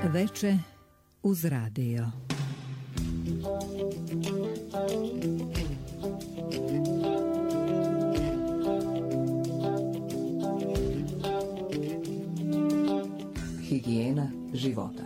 Veče uz radio. Higijena života.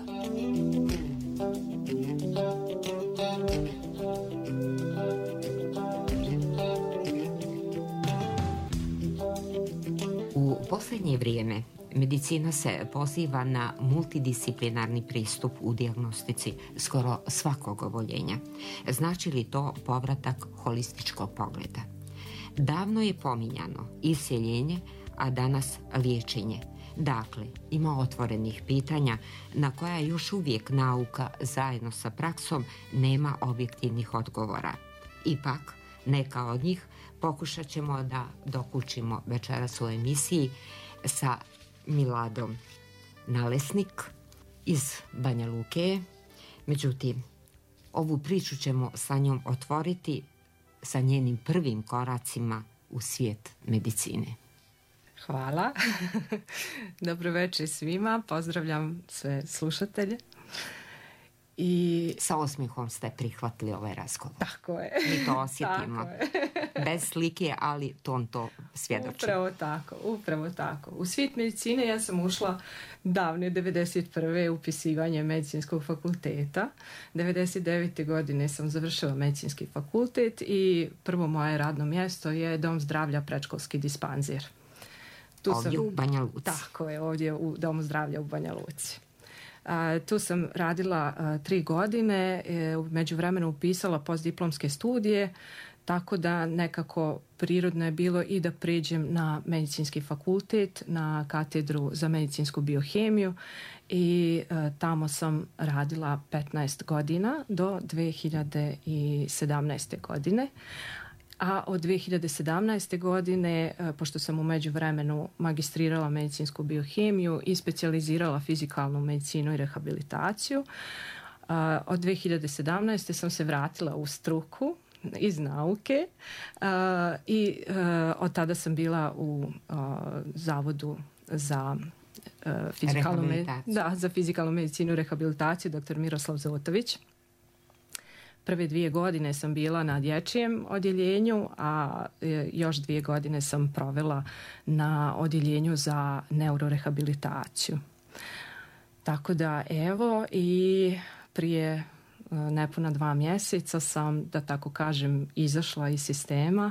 U posljednje vrijeme medicina se poziva na multidisciplinarni pristup u dijagnostici skoro svakog oboljenja. Znači li to povratak holističkog pogleda? Davno je pominjano isjeljenje, a danas liječenje. Dakle, ima otvorenih pitanja na koja još uvijek nauka zajedno sa praksom nema objektivnih odgovora. Ipak, neka od njih pokušat ćemo da dokučimo večeras u emisiji sa Miladom Nalesnik iz Banja Luke. Međutim, ovu priču ćemo sa njom otvoriti sa njenim prvim koracima u svijet medicine. Hvala. Dobro večer svima. Pozdravljam sve slušatelje. I sa osmihom ste prihvatili ovaj razgovor. Tako je. Mi to osjetimo. Bez slike, ali ton to svjedoči. Upravo tako. U svijet medicine ja sam ušla davne 1991. upisivanje medicinskog fakulteta. 1999. godine sam završila medicinski fakultet i prvo moje radno mjesto je Dom zdravlja predškolski dispanzir. Ovdje u Banja Luci. Tako je, ovdje u Domu zdravlja u Banja Luci. Tu sam radila 3 godine, u međuvremenu upisala postdiplomske studije, tako da nekako prirodno je bilo i da pređem na medicinski fakultet, na katedru za medicinsku biohemiju i tamo sam radila 15 godina do 2017. godine. A od 2017. godine, pošto sam u međuvremenu magistrirala medicinsku biohemiju i specijalizirala fizikalnu medicinu i rehabilitaciju, od 2017. sam se vratila u struku iz nauke i od tada sam bila u Zavodu za fizikalnu medicinu i rehabilitaciju dr. Miroslav Zotović. Prve 2 godine sam bila na dječjem odjeljenju, a još 2 godine sam provela na odjeljenju za neurorehabilitaciju. Tako da evo i prije nepuna 2 mjeseca sam, da tako kažem, izašla iz sistema.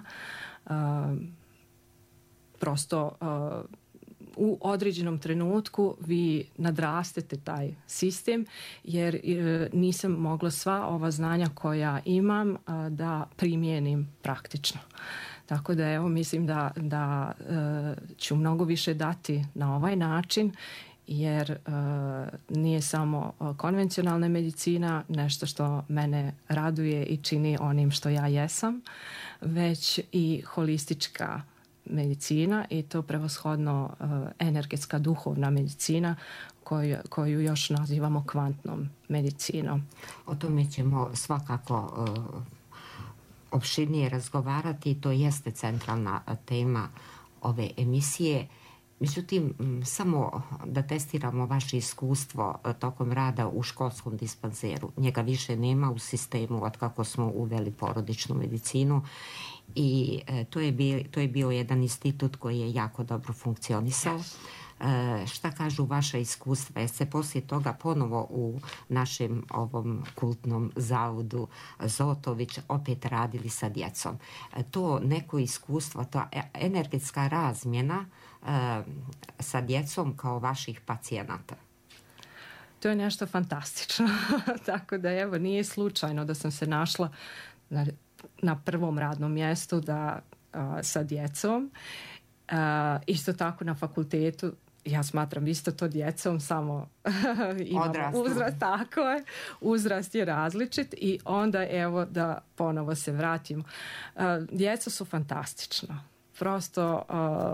Prosto u određenom trenutku vi nadrastete taj sistem jer nisam mogla sva ova znanja koja imam da primijenim praktično. Tako da evo mislim da ću mnogo više dati na ovaj način jer nije samo konvencionalna medicina nešto što mene raduje i čini onim što ja jesam, već i holistička medicina i to prevashodno energetska duhovna medicina koju još nazivamo kvantnom medicinom. O tome ćemo svakako opširnije razgovarati, to jeste centralna tema ove emisije. Međutim, samo da testiramo vaše iskustvo tokom rada u školskom dispanzeru. Njega više nema u sistemu od kako smo uveli porodičnu medicinu i to je bio jedan institut koji je jako dobro funkcionisao. Šta kažu vaša iskustva? Jeste se poslije toga ponovo u našem ovom kultnom zavodu Zotović opet radili sa djecom? To neko iskustvo, ta energetska razmjena sa djecom kao vaših pacijenata? To je nešto fantastično. Tako da evo nije slučajno da sam se našla na prvom radnom mjestu sa djecom. Isto tako na fakultetu ja smatram isto to djecom, samo imamo uzrast, tako je, uzrast je različit i onda evo da ponovo se vratimo. Djeca su fantastična. Prosto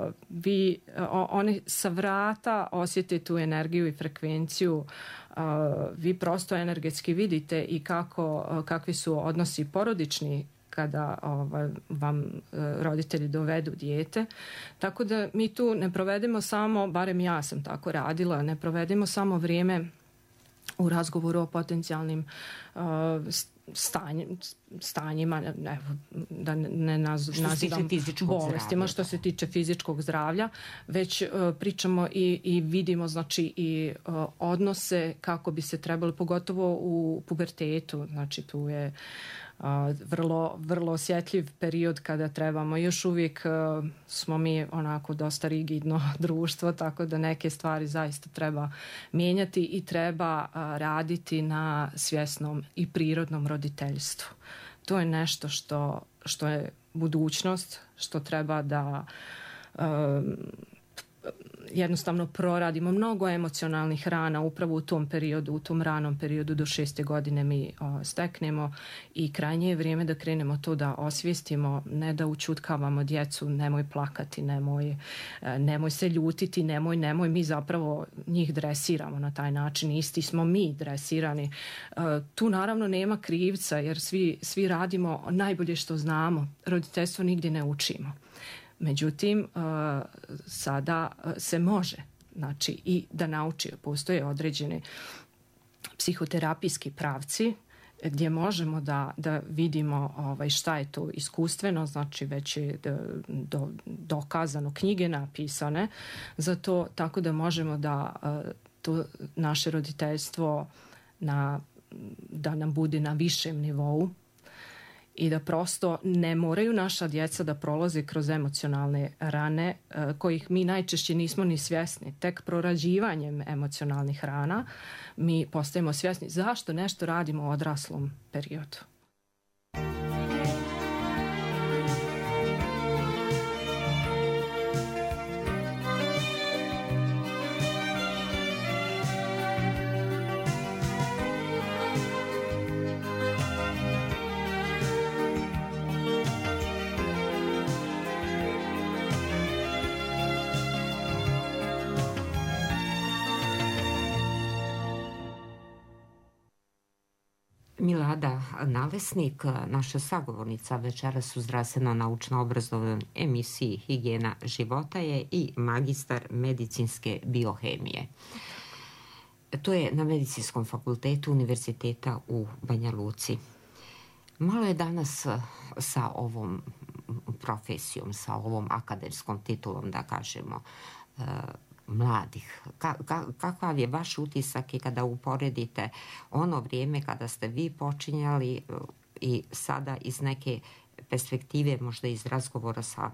oni sa vrata osjete tu energiju i frekvenciju, vi prosto energetski vidite i kakvi su odnosi porodični kada vam roditelji dovedu dijete. Tako da mi tu ne provedemo samo, barem ja sam tako radila, ne provedemo samo vrijeme u razgovoru o potencijalnim stanjima, da ne nazivam bolestima, što se tiče fizičkog zdravlja, već pričamo i vidimo znači i odnose kako bi se trebali, pogotovo u pubertetu, znači tu je vrlo osjetljiv period kada trebamo, još uvijek smo mi onako dosta rigidno društvo, tako da neke stvari zaista treba mijenjati i treba raditi na svjesnom i prirodnom roditeljstvu. To je nešto što je budućnost, što treba da jednostavno proradimo. Mnogo emocionalnih rana upravo u tom periodu, u tom ranom periodu do 6. godine mi steknemo i krajnje je vrijeme da krenemo to da osvijestimo, ne da učutkavamo djecu, nemoj plakati, nemoj se ljutiti, nemoj, mi zapravo njih dresiramo na taj način, isti smo mi dresirani. Tu naravno nema krivca jer svi radimo najbolje što znamo, roditeljstvo nigdje ne učimo. Međutim, sada se može, znači i da nauči, postoje određeni psihoterapijski pravci gdje možemo da vidimo šta je to iskustveno, znači već je dokazano, knjige napisane za to, tako da možemo da to naše roditeljstvo da nam bude na višem nivou i da prosto ne moraju naša djeca da prolaze kroz emocionalne rane kojih mi najčešće nismo ni svjesni. Tek prorađivanjem emocionalnih rana mi postajemo svjesni zašto nešto radimo u odraslom periodu. Milada Nalesnik, naša sagovornica večeras u zdravstveno-naučno-obrazovnoj emisiji Higijena života je i magistar medicinske biohemije. To je na Medicinskom fakultetu Univerziteta u Banja Luci. Malo je danas sa ovom profesijom, sa ovom akademskom titulom, da kažemo, mladih. Kakav je vaš utisak i kada uporedite ono vrijeme kada ste vi počinjali i sada iz neke perspektive, možda iz razgovora sa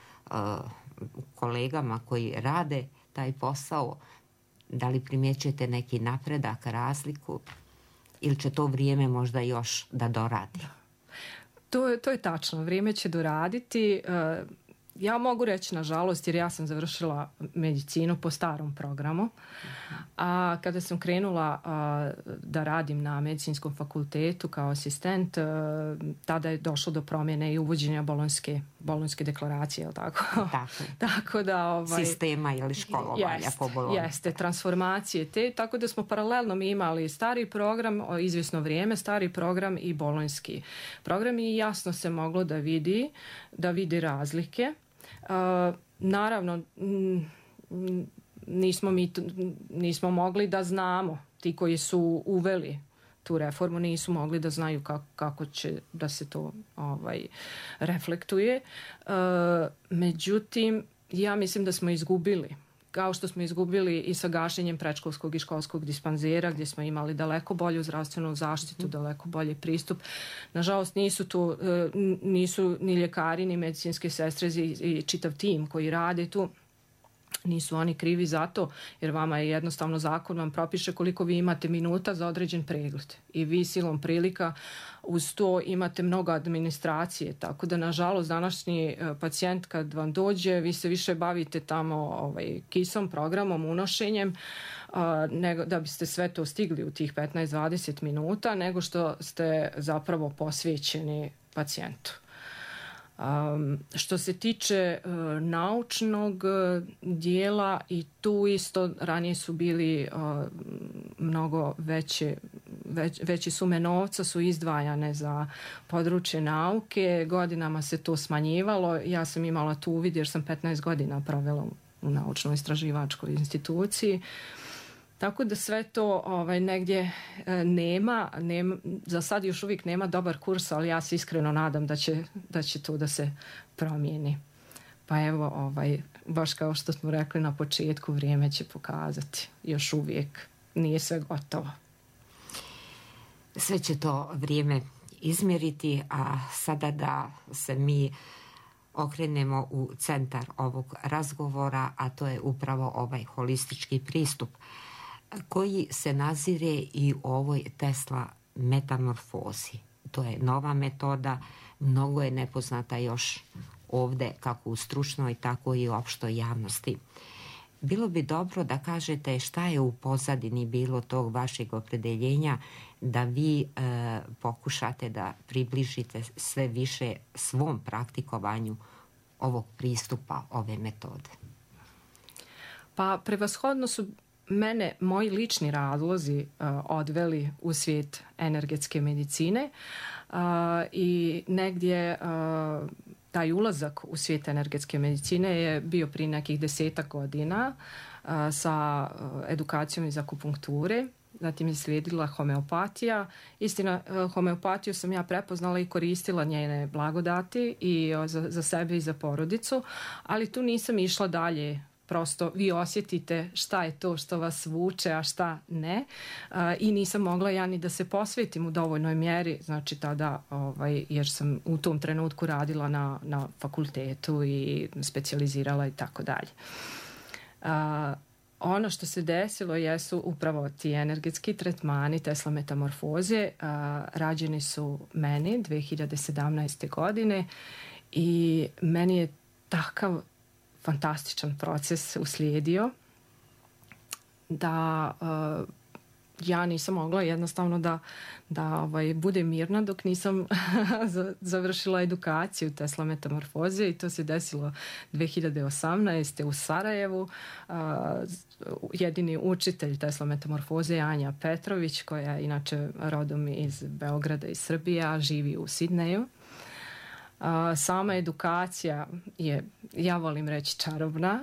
kolegama koji rade taj posao, da li primjećujete neki napredak, razliku ili će to vrijeme možda još da doradi? To je tačno, vrijeme će doraditi. Ja mogu reći, nažalost, jer ja sam završila medicinu po starom programu, a kada sam krenula da radim na Medicinskom fakultetu kao asistent, tada je došlo do promjene i uvođenja bolonjske deklaracije, je li tako? Tako da, sistema ili školovanja po Bolonji. Jeste, transformacije te, tako da smo paralelno mi imali stari program, izvjesno vrijeme, stari program i bolonjski program i jasno se moglo da vidi razlike. Naravno, nismo mogli da znamo, ti koji su uveli tu reformu nisu mogli da znaju kako će da se to reflektuje. Međutim, ja mislim da smo izgubili, kao što smo izgubili i sa gašenjem predškolskog i školskog dispanzera gdje smo imali daleko bolju zdravstvenu zaštitu, daleko bolji pristup. Nažalost nisu ni ljekari ni medicinske sestre i čitav tim koji rade tu, nisu oni krivi za to, jer vama je jednostavno zakon vam propiše koliko vi imate minuta za određen pregled i vi silom prilika uz to imate mnogo administracije, tako da nažalost današnji pacijent kad vam dođe, vi se više bavite tamo kisom, programom, unošenjem, da biste sve to stigli u tih 15-20 minuta, nego što ste zapravo posvećeni pacijentu. Što se tiče naučnog dijela, i tu isto ranije su bili mnogo veće sume novca su izdvajane za područje nauke, godinama se to smanjivalo, ja sam imala tu uvid jer sam 15 godina provela u naučno-istraživačkoj instituciji. Tako da sve to negdje nema, za sad još uvijek nema dobar kurs, ali ja se iskreno nadam da će to da se promijeni. Pa evo, baš kao što smo rekli na početku, vrijeme će pokazati. Još uvijek nije sve gotovo. Sve će to vrijeme izmjeriti, a sada da se mi okrenemo u centar ovog razgovora, a to je upravo ovaj holistički pristup koji se nazire i u ovoj Tesla metamorfozi. To je nova metoda, mnogo je nepoznata još ovdje kako u stručnoj, tako i u opštoj javnosti. Bilo bi dobro da kažete šta je u pozadini bilo tog vašeg opredeljenja da vi pokušate da približite sve više svom praktikovanju ovog pristupa, ove metode. Pa prevashodno su mene moji lični razlozi odveli u svijet energetske medicine i negdje taj ulazak u svijet energetske medicine je bio prije nekih 10 godina sa edukacijom iz akupunkture. Zatim je slijedila homeopatija. Istina, homeopatiju sam ja prepoznala i koristila njene blagodati i za sebe i za porodicu, ali tu nisam išla dalje. Prosto vi osjetite šta je to što vas vuče, a šta ne. I nisam mogla ja ni da se posvetim u dovoljnoj mjeri, znači tada, jer sam u tom trenutku radila na fakultetu i specijalizirala i tako dalje. Ono što se desilo jesu upravo ti energetski tretmani Tesla metamorfoze. Rađeni su meni 2017. godine i meni je takav fantastičan proces uslijedio da ja nisam mogla jednostavno da budem mirna dok nisam završila edukaciju Tesla metamorfoze i to se desilo 2018. u Sarajevu. Jedini učitelj Tesla metamorfoze je Anja Petrović, koja je inače rodom iz Beograda i Srbije, a živi u Sidneju. Sama edukacija je, ja volim reći, čarobna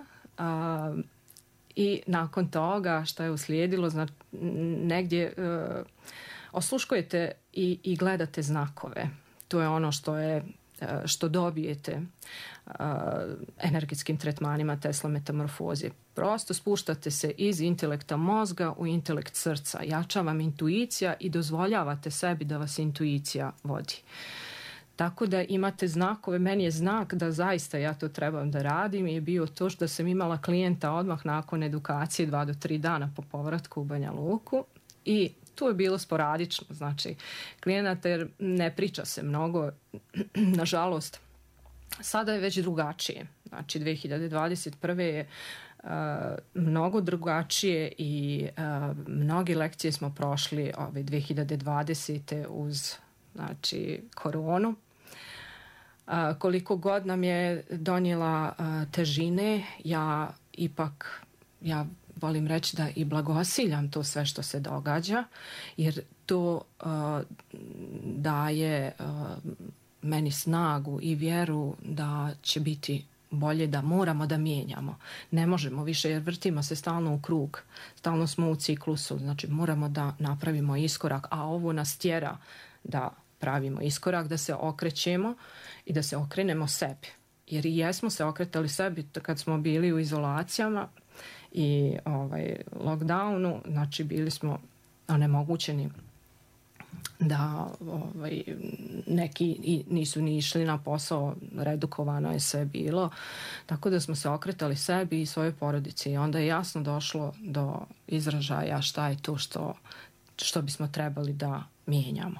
i nakon toga što je uslijedilo, negdje osluškujete i gledate znakove. To je ono što dobijete energetskim tretmanima Tesla metamorfoze. Prosto spuštate se iz intelekta mozga u intelekt srca. Jača vam intuicija i dozvoljavate sebi da vas intuicija vodi. Tako da imate znakove. Meni je znak da zaista ja to trebam da radim je bio to što sam imala klijenta odmah nakon edukacije 2 do 3 dana po povratku u Banja Luku i tu je bilo sporadično, znači klijenata, jer ne priča se mnogo, nažalost. Sada je već drugačije, znači 2021. je mnogo drugačije i mnoge lekcije smo prošli 2020. uz koronu. Koliko god nam je donijela težine, ja volim reći da i blagosiljam to sve što se događa, jer to daje meni snagu i vjeru da će biti bolje, da moramo da mijenjamo. Ne možemo više jer vrtimo se stalno u krug, stalno smo u ciklusu, znači moramo da napravimo iskorak, a ovo nas tjera da pravimo iskorak, da se okrećemo i da se okrenemo sebi. Jer i jesmo se okretali sebi kad smo bili u izolacijama i lockdownu, znači bili smo onemogućeni da neki nisu ni išli na posao, redukovano je sve bilo, tako da smo se okretali sebi i svojoj porodici i onda je jasno došlo do izražaja šta je to što bismo trebali da mijenjamo.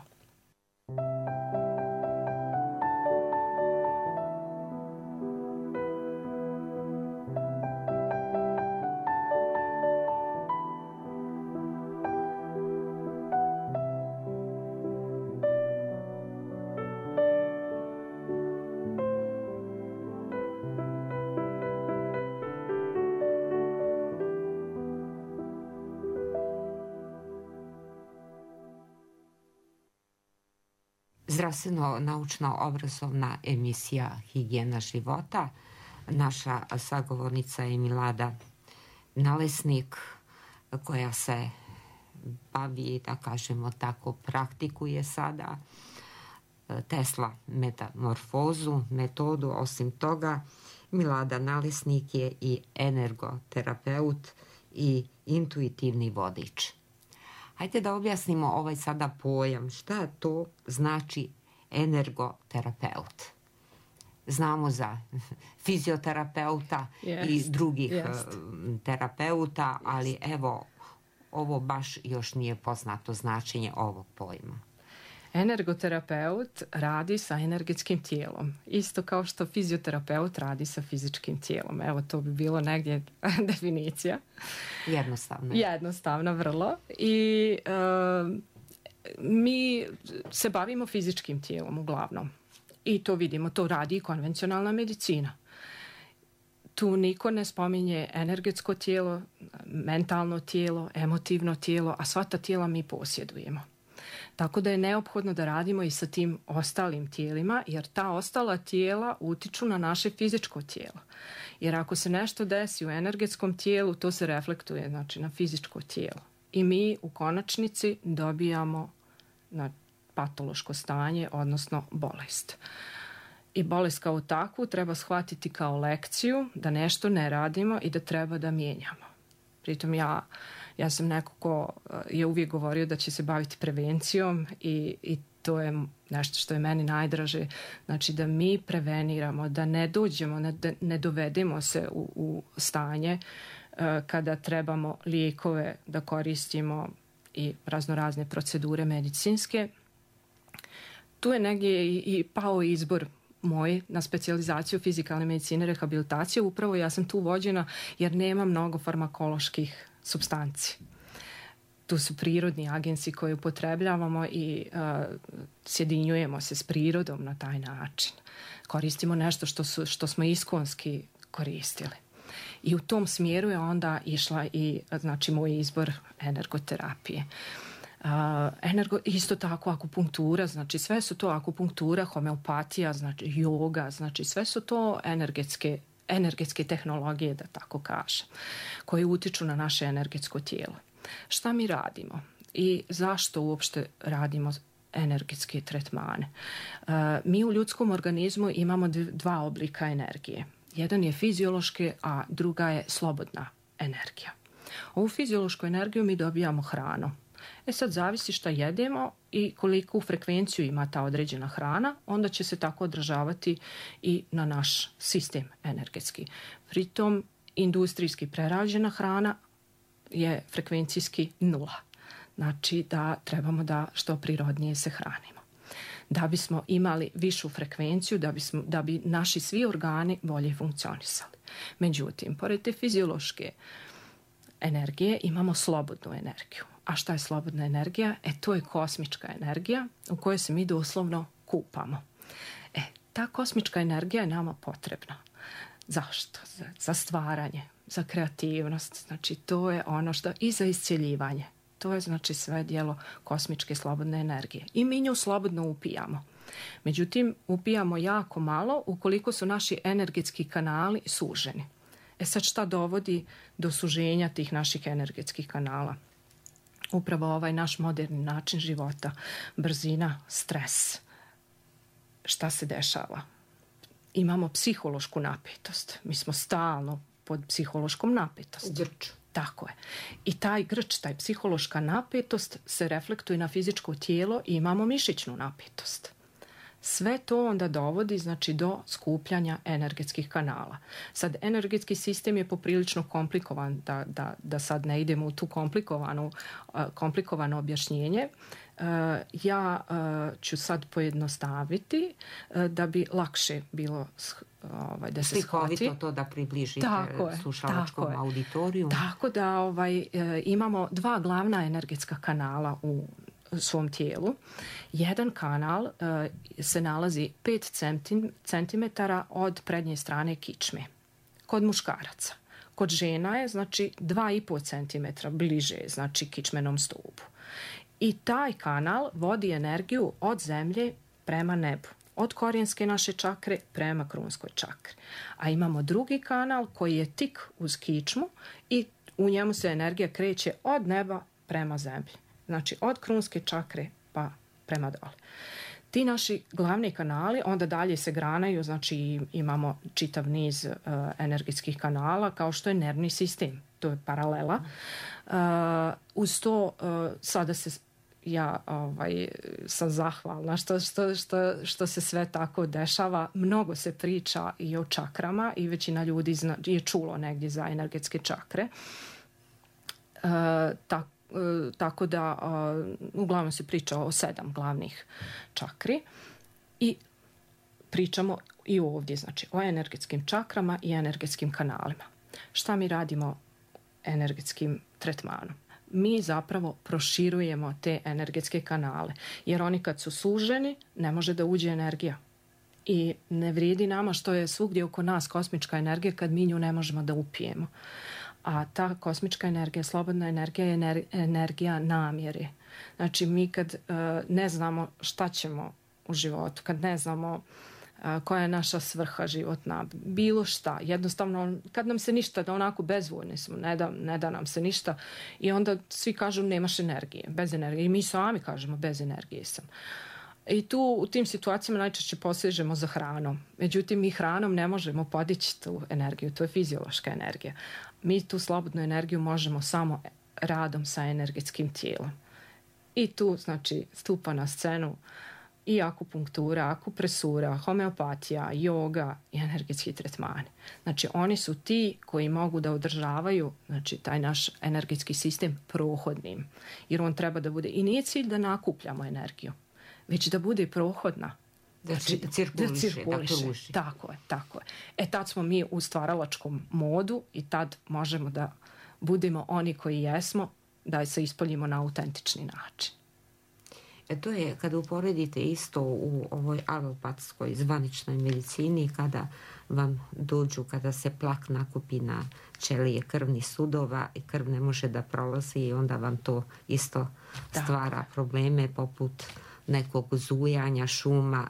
Zdravstveno-naučno-obrazovna emisija Higijena života. Naša sagovornica je Milada Nalesnik, koja se bavi, da kažemo tako, praktikuje sada Tesla metamorfozu, metodu. Osim toga, Milada Nalesnik je i energoterapeut i intuitivni vodič. Hajde da objasnimo ovaj sada pojam. Šta to znači energoterapeut? Znamo za fizioterapeuta i drugih terapeuta, ali evo, ovo baš još nije poznato značenje ovog pojma. Energoterapeut radi sa energetskim tijelom, isto kao što fizioterapeut radi sa fizičkim tijelom. Evo, to bi bilo negdje definicija. Jednostavno. Jednostavno, vrlo. I mi se bavimo fizičkim tijelom uglavnom. I to vidimo, to radi i konvencionalna medicina. Tu niko ne spominje energetsko tijelo, mentalno tijelo, emotivno tijelo, a sva ta tijela mi posjedujemo. Tako da je neophodno da radimo i sa tim ostalim tijelima, jer ta ostala tijela utiču na naše fizičko tijelo. Jer ako se nešto desi u energetskom tijelu, to se reflektuje, znači, na fizičko tijelo. I mi u konačnici dobijamo na patološko stanje, odnosno bolest. I bolest kao takvu treba shvatiti kao lekciju da nešto ne radimo i da treba da mijenjamo. Pritom ja sam neko ko je uvijek govorio da će se baviti prevencijom i to je nešto što je meni najdraže. Znači da mi preveniramo, da ne dođemo, ne dovedemo se u stanje kada trebamo lijekove da koristimo i raznorazne procedure medicinske. Tu je negdje i pao izbor moj na specijalizaciju fizikalne medicine i rehabilitacije. Upravo ja sam tu vođena jer nema mnogo farmakoloških supstanci. Tu su prirodni agensi koje upotrebljavamo i sjedinjujemo se s prirodom na taj način. Koristimo nešto što smo iskonski koristili. I u tom smjeru je onda išla i, znači, moj izbor energoterapije. Isto tako akupunktura, znači sve su to akupunktura, homeopatija, znači yoga, znači sve su to energetske tehnologije, da tako kažem, koje utiču na naše energetsko tijelo. Šta mi radimo i zašto uopšte radimo energetske tretmane? Mi u ljudskom organizmu imamo dva oblika energije. Jedan je fiziološki, a druga je slobodna energija. Ovu fiziološku energiju mi dobijamo hranom. Sad zavisi šta jedemo i koliku frekvenciju ima ta određena hrana, onda će se tako odražavati i na naš sistem energetski. Pritom industrijski prerađena hrana je frekvencijski 0. Znači da trebamo da što prirodnije se hranimo. Da bismo imali višu frekvenciju, da bi naši svi organi bolje funkcionisali. Međutim, pored te fiziološke energije imamo slobodnu energiju. A šta je slobodna energija? To je kosmička energija u kojoj se mi doslovno kupamo. Ta kosmička energija je nama potrebna. Zašto? Za stvaranje, za kreativnost. Znači to je ono što i za iscjeljivanje. To je znači sve dijelo kosmičke slobodne energije. I mi nju slobodno upijamo. Međutim, upijamo jako malo ukoliko su naši energetski kanali suženi. Sad šta dovodi do suženja tih naših energetskih kanala? Upravo ovaj naš moderni način života, brzina, stres. Šta se dešava? Imamo psihološku napetost. Mi smo stalno pod psihološkom napetosti. Grč. Tako je. I taj grč, taj psihološka napetost se reflektuje na fizičko tijelo i imamo mišićnu napetost. Sve to onda dovodi, znači, do skupljanja energetskih kanala. Sad, energetski sistem je poprilično komplikovan, da sad ne idemo u tu komplikovano objašnjenje. Ja ću sad pojednostaviti da bi lakše bilo da se shvati. Slikovito to da približite slušalačkom auditoriju. Tako da imamo dva glavna energetska kanala u svom tijelu. Jedan kanal se nalazi 5 cm od prednje strane kičme. Kod muškaraca. Kod žena je, znači, 2,5 cm bliže, znači, kičmenom stubu. I taj kanal vodi energiju od zemlje prema nebu. Od korijenske naše čakre prema krunskoj čakri. A imamo drugi kanal koji je tik uz kičmu i u njemu se energija kreće od neba prema zemlji. Znači od krunske čakre pa prema dole. Ti naši glavni kanali onda dalje se granaju, znači imamo čitav niz energetskih kanala kao što je nervni sistem, to je paralela. Uz to sada ja sam zahvalna što se sve tako dešava. Mnogo se priča i o čakrama i većina ljudi je čulo negdje za energetske čakre. Tako da uglavnom se priča o 7 glavnih čakri i pričamo i ovdje, znači o energetskim čakrama i energetskim kanalima. Šta mi radimo energetskim tretmanom? Mi zapravo proširujemo te energetske kanale, jer oni kad su suženi ne može da uđe energija. I ne vrijedi nama što je svugdje oko nas kosmička energija kad mi nju ne možemo da upijemo. A ta kosmička energija, slobodna energija je energija namjere. Znači mi kad ne znamo šta ćemo u životu, kad ne znamo koja je naša svrha životna, bilo šta, jednostavno kad nam se ništa, da onako bezvoljni smo, ne da nam se ništa i onda svi kažu nemaš energije, bez energije i mi sami kažemo bez energije sam. I tu u tim situacijama najčešće posežemo za hranom. Međutim, mi hranom ne možemo podići tu energiju, to je fiziološka energija. Mi tu slobodnu energiju možemo samo radom sa energetskim tijelom. I tu, znači, stupa na scenu i akupunktura, akupresura, homeopatija, joga i energetski tretmani. Znači, oni su ti koji mogu da održavaju, znači, taj naš energetski sistem prohodnim. Jer on treba da bude, i nije cilj da nakupljamo energiju, već da bude prohodna. Da cirkuliše. Tako je. Tad smo mi u stvaralačkom modu i tad možemo da budemo oni koji jesmo, da se ispoljimo na autentični način. To je kada uporedite isto u ovoj alopatskoj zvaničnoj medicini, kada vam dođu, kada se plak nakupi na ćelije krvnih sudova i krv ne može da prolazi i onda vam to isto stvara probleme poput nekog zujanja, šuma.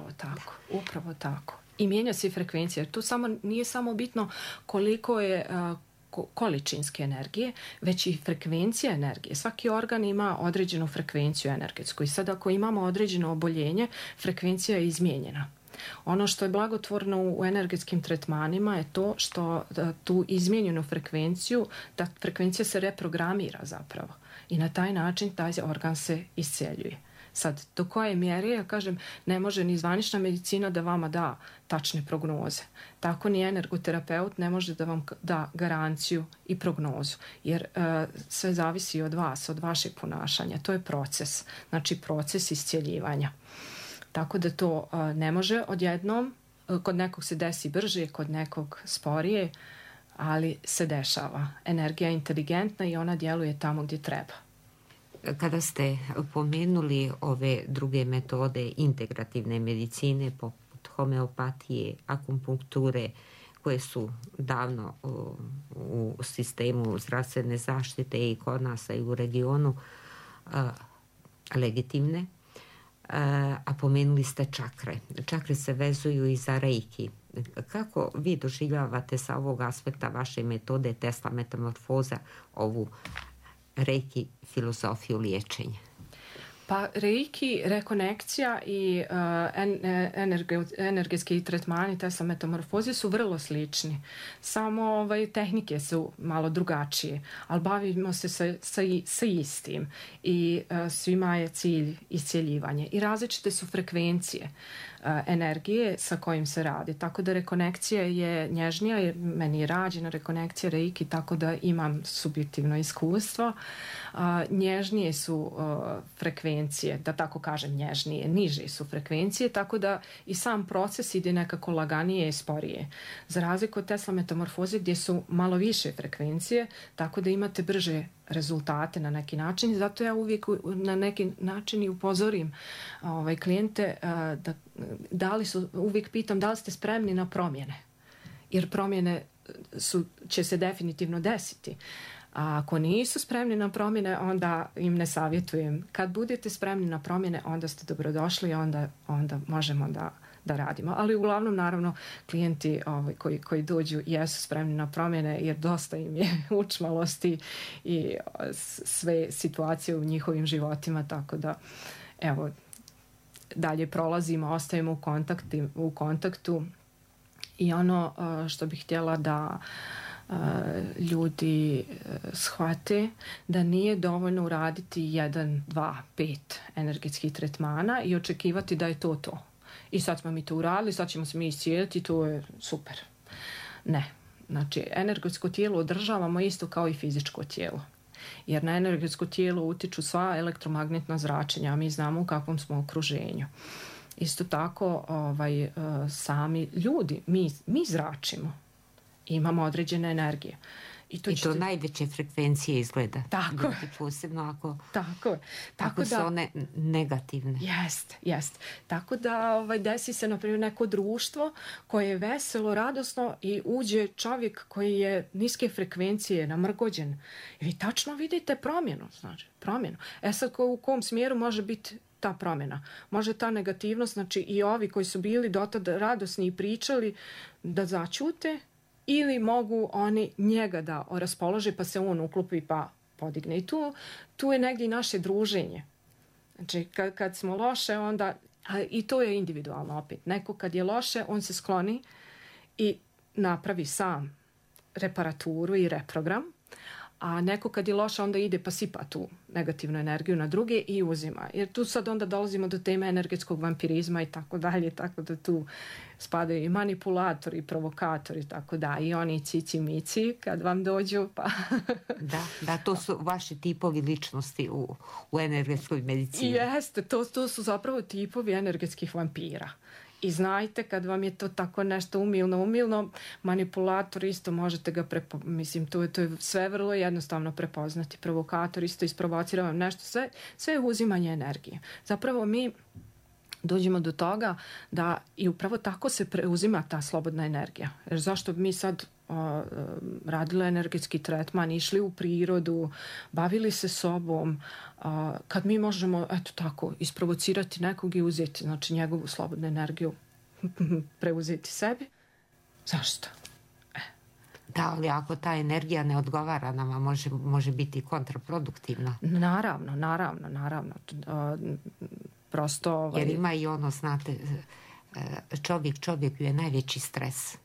Upravo tako. I mijenja se frekvencija. Tu nije samo bitno koliko je količinske energije, već i frekvencija energije. Svaki organ ima određenu frekvenciju energetsku i sad ako imamo određeno oboljenje, frekvencija je izmijenjena. Ono što je blagotvorno u energetskim tretmanima je to što tu izmijenjenu frekvenciju, ta frekvencija se reprogramira zapravo i na taj način taj organ se isceljuje. Sad, do koje mjere, ja kažem, ne može ni zvanična medicina da vama da tačne prognoze. Tako ni energoterapeut ne može da vam da garanciju i prognozu. Jer sve zavisi od vas, od vašeg ponašanja. To je proces. Znači, proces iscjeljivanja. Tako da to ne može odjednom. Kod nekog se desi brže, kod nekog sporije, ali se dešava. Energija je inteligentna i ona djeluje tamo gdje treba. Kada ste pomenuli ove druge metode integrativne medicine poput homeopatije, akupunkture, koje su davno u sistemu zdravstvene zaštite i kod nas i u regionu legitimne, a pomenuli ste čakre. Čakre se vezuju i za reiki. Kako vi doživljavate sa ovog aspekta vaše metode Tesla metamorfoza ovu reiki filozofiju liječenja? Pa reiki, rekonekcija i energetski tretmani Tesla metamorfoze su vrlo slični. Samo tehnike su malo drugačije, ali bavimo se sa istim i svima je cilj iscjeljivanje. I različite su frekvencije energije sa kojim se radi. Tako da rekonekcija je nježnija, jer meni je rađena rekonekcija reiki, tako da imam subjektivno iskustvo. Nježnije su frekvencije, da tako kažem nježnije, niže su frekvencije, tako da i sam proces ide nekako laganije i sporije. Za razliku od Tesla metamorfoze gdje su malo više frekvencije, tako da imate brže rezultate na neki način. Zato ja uvijek na neki način i upozorim klijente uvijek pitam da li ste spremni na promjene. Jer promjene će se definitivno desiti. A ako nisu spremni na promjene, onda im ne savjetujem. Kad budete spremni na promjene, onda ste dobrodošli i onda možemo da radimo. Ali uglavnom, naravno, klijenti koji dođu jesu spremni na promjene jer dosta im je učmalosti i sve situacije u njihovim životima, tako da evo, dalje prolazimo, ostajemo u kontaktu i ono što bih htjela da ljudi shvate da nije dovoljno uraditi 1, 2, 5 energetskih tretmana i očekivati da je to. I sad smo mi to uradili, sad ćemo se mi iscijeliti, to je super. Ne. Znači, energetsko tijelo održavamo isto kao i fizičko tijelo. Jer na energetsko tijelo utiču sva elektromagnetna zračenja, a mi znamo u kakvom smo okruženju. Isto tako, sami ljudi, mi zračimo. Imamo određene energije. I to najveće frekvencije izgleda. Tako je. Posebno ako su one negativne. Jest. Tako da desi se, na primjer, neko društvo koje je veselo, radosno i uđe čovjek koji je niske frekvencije, namrgođen. I vi tačno vidite promjenu. Sad u kom smjeru može biti ta promjena? Može ta negativnost, znači i ovi koji su bili dotad radosni i pričali da začute, ili mogu oni njega da raspolože pa se on uklopi pa podigne. I tu je negdje naše druženje. Znači kad smo loše onda, i to je individualno opet. Neko kad je loše on se skloni i napravi sam reparaturu i reprogram, a neko kad je loše onda ide pa sipa tu negativnu energiju na druge i uzima. Jer tu sad onda dolazimo do teme energetskog vampirizma i tako dalje, tako da tu spadaju i manipulatori, i provokatori, tako da, i oni cici mici kad vam dođu. Pa. Da, to su vaši tipovi ličnosti u energetskoj medicini. Jeste, to su zapravo tipovi energetskih vampira. I znajte, kad vam je to tako nešto umilno, manipulator isto možete ga mislim, to je sve vrlo jednostavno prepoznati. Provokator isto isprovocira vam nešto, sve je uzimanje energije. Zapravo mi dođemo do toga da i upravo tako se preuzima ta slobodna energija. Jer zašto mi sad radili energetski tretman, išli u prirodu, bavili se sobom, kad mi možemo, eto tako, isprovocirati nekog i uzeti, znači njegovu slobodnu energiju preuzeti sebi. Zašto? Da, ali ako ta energija ne odgovara nama, može biti kontraproduktivna. Naravno. Prosto... Jer ima i ono, znate, čovjeku je najveći stres.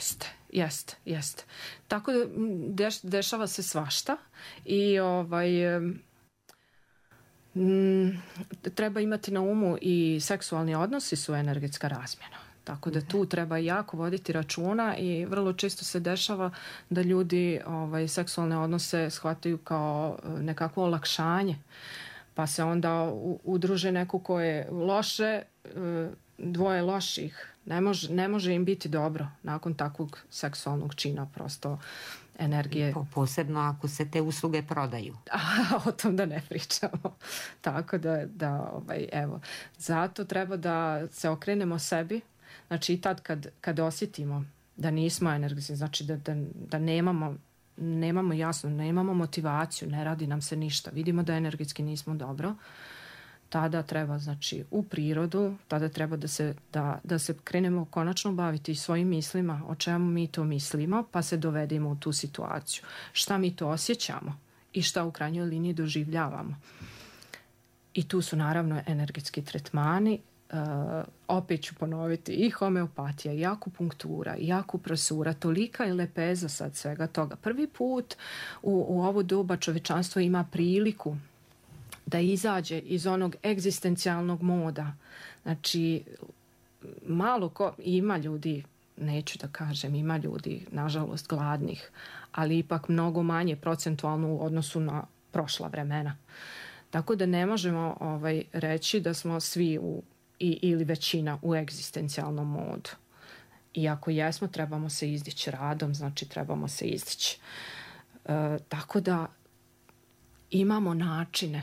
Jeste. Tako da dešava se svašta i treba imati na umu i seksualni odnosi su energetska razmjena. Tako da tu treba jako voditi računa i vrlo često se dešava da ljudi seksualne odnose shvataju kao nekakvo olakšanje. Pa se onda udruže neko ko je loše, dvoje loših. Ne može im biti dobro nakon takvog seksualnog čina, prosto energije. Posebno ako se te usluge prodaju. O tom da ne pričamo. Tako da evo, zato treba da se okrenemo sebi. Znači i tad kad osjetimo da nismo energetski, znači da nemamo jasno, nemamo motivaciju, ne radi nam se ništa, vidimo da energetski nismo dobro, tada treba, znači, u prirodu, tada treba da se krenemo konačno baviti svojim mislima, o čemu mi to mislimo, pa se dovedemo u tu situaciju. Šta mi to osjećamo i šta u krajnjoj liniji doživljavamo. I tu su naravno energetski tretmani, opet ću ponoviti, i homeopatija, i akupunktura, i akupresura, tolika je lepeza sad svega toga. Prvi put u ovo doba čovječanstvo ima priliku da izađe iz onog egzistencijalnog moda. Znači, malo ko, ima ljudi, neću da kažem, ima ljudi, nažalost, gladnih, ali ipak mnogo manje procentualno u odnosu na prošla vremena. Tako da ne možemo reći da smo svi ili većina u egzistencijalnom modu. I ako jesmo, trebamo se izdići radom, znači trebamo se izdići. Tako da imamo načine.